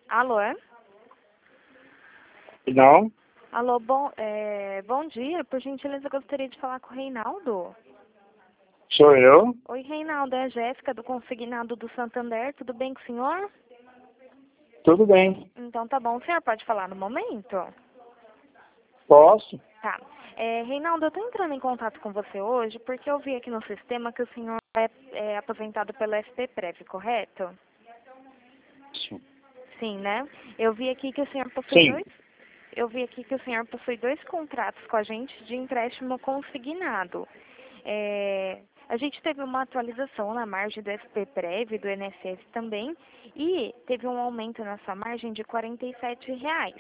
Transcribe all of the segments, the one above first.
Alô, é? Não, Alô, bom dia. Por gentileza, eu gostaria de falar com o Reinaldo. sou eu. Oi, Reinaldo, é a Jéssica do Consignado do Santander. Tudo bem com o senhor? Tudo bem. Então tá bom. O senhor pode falar no momento? Posso? Tá. Reinaldo, eu estou entrando em contato com você hoje porque eu vi aqui no sistema que o senhor é aposentado pela SP-Prev, correto? Sim. Sim, né? Eu vi aqui que o senhor possui Sim. dois. Eu vi aqui que o senhor possui dois contratos com a gente de empréstimo consignado. A gente teve uma atualização na margem do SP-Prev, do INSS também, e teve um aumento nessa margem de R$ 47.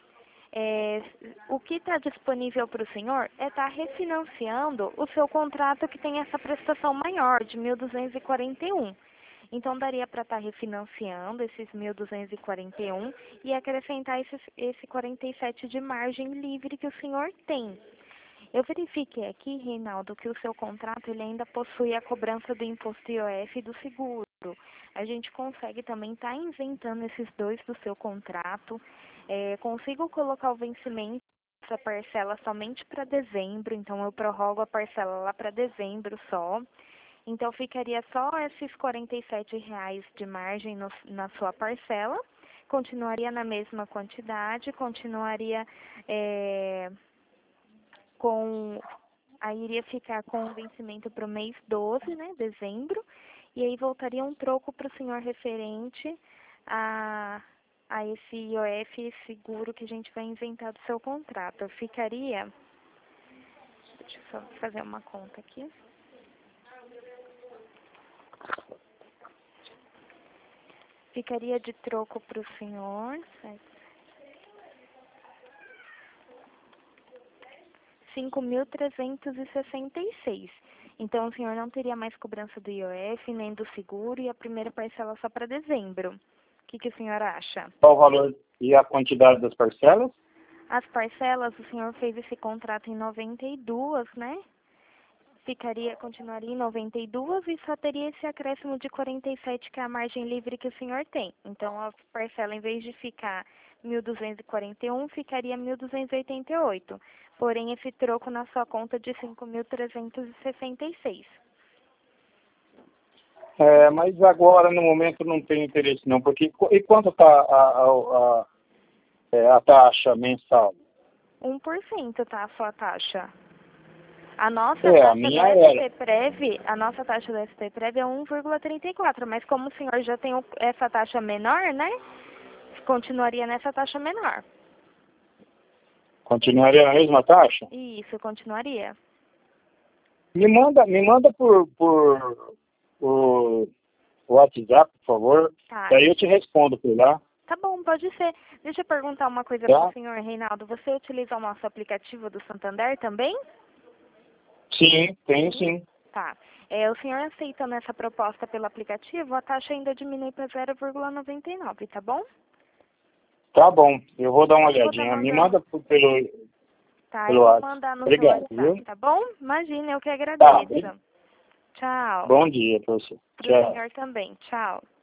O que está disponível para o senhor é estar refinanciando o seu contrato que tem essa prestação maior, de 1.241. Então, daria para estar refinanciando esses 1.241 e acrescentar esse 47 de margem livre que o senhor tem. Eu verifiquei aqui, Reinaldo, que o seu contrato ele ainda possui a cobrança do imposto IOF e do seguro. A gente consegue também estar isentando esses dois do seu contrato. Consigo colocar o vencimento dessa parcela somente para dezembro, então eu prorrogo a parcela lá para dezembro só. Então ficaria só esses R$ 47 de margem na sua parcela, continuaria na mesma quantidade, continuaria aí iria ficar com o vencimento para o mês 12, né, dezembro, e aí voltaria um troco para o senhor referente a, a esse IOF e seguro que a gente vai inventar do seu contrato. Ficaria, deixa eu só fazer uma conta aqui. Ficaria de troco para o senhor, certo? 5.366. Então, o senhor não teria mais cobrança do IOF, nem do seguro, e a primeira parcela só para dezembro. O que o senhor acha? Qual o valor e a quantidade das parcelas? As parcelas, o senhor fez esse contrato em 92, né? Continuaria em 92 e só teria esse acréscimo de 47, que é a margem livre que o senhor tem. Então, a parcela, em vez de ficar 1.241, ficaria 1.288. Porém, esse troco na sua conta de 5.366. Mas agora, no momento, não tenho interesse não, porque e quanto está a taxa mensal? 1%, tá, a sua taxa. A nossa A taxa do minha era. SPPrev, a nossa taxa do SPPrev é 1,34, mas como o senhor já tem essa taxa menor, né? Continuaria nessa taxa menor. Continuaria a mesma taxa? Isso, continuaria. Me manda por WhatsApp, por favor. Tá, Daí eu te respondo por lá. tá bom, pode ser. Deixa eu perguntar uma coisa para o Tá? senhor, Reinaldo. Você utiliza o nosso aplicativo do Santander também? Sim, tenho sim. Tá. O senhor aceitando essa proposta pelo aplicativo, a taxa ainda diminui para 0,99, tá bom? Tá bom, eu vou dar uma Eu vou estar olhadinha. Me mandando. manda pelo Tá, eu vou WhatsApp. mandar no seu Obrigado, WhatsApp, viu? tá bom? Imagina, eu que Tá. agradeço. Tchau. Bom dia para você. Para o Tchau. senhor também. Tchau.